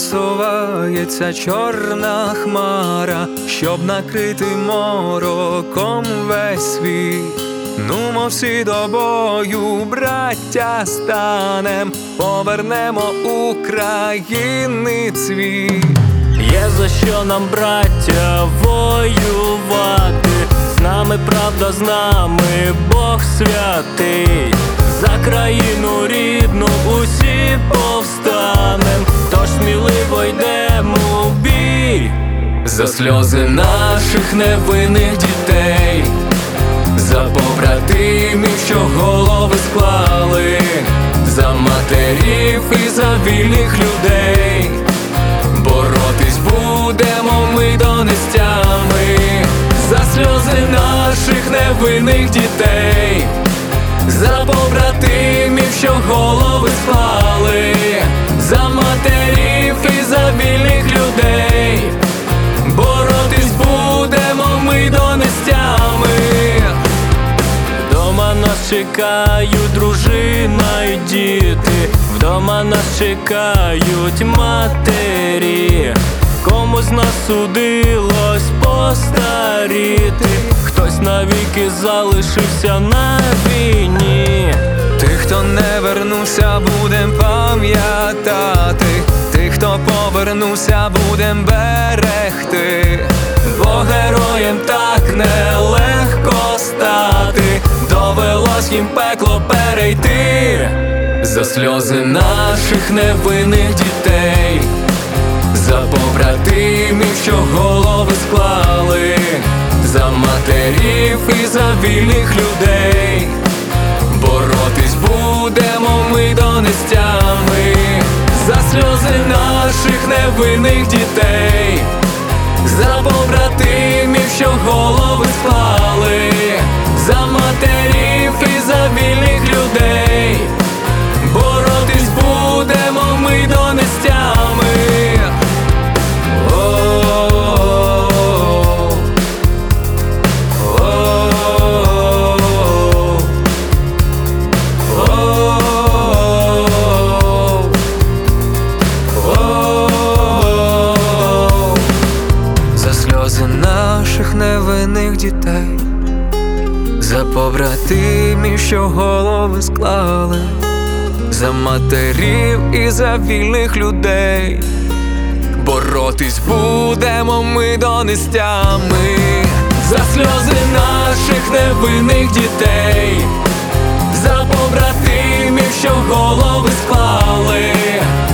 насувається чорна хмара, щоб накрити мороком весь світ. Нумо всі до бою, браття, станем, повернемо України цвіт. Є за що нам, браття, воювати. З нами правда, з нами Бог святий. За країну рідну усі повстанем, тож сміливо йдемо в бій. За сльози наших невинних дітей, за побратимів, що голови склали, за матерів і за вільних людей. Боротись будемо ми до нестями, за сльози наших невинних дітей, за побратимів, що голови склали, за матерів і за вільних людей. Боротись будемо ми до нестями. Вдома нас чекають дружина й діти, вдома нас чекають матері. Комусь нас судилось постаріти, хтось навіки залишився на війні. Тих, хто не вернувся, будем пам'ятати, тих, хто повернувся, будем берегти. Бо героєм так нелегко стати, довелось їм пекло перейти. За сльози наших невинних дітей, за побратимів, що голови склали, за матерів і за вільних людей. Боротись будемо ми до нестями, за сльози наших невинних дітей, за побратимів, що голови склали, за матерів і за вільних людей. Боротись будемо ми до нестями. За сльози наших невинних дітей, за побратимів, що голови склали, за матерів і за вільних людей. Боротись будемо ми до нестями, за сльози наших невинних дітей, за побратимів, що голови склали,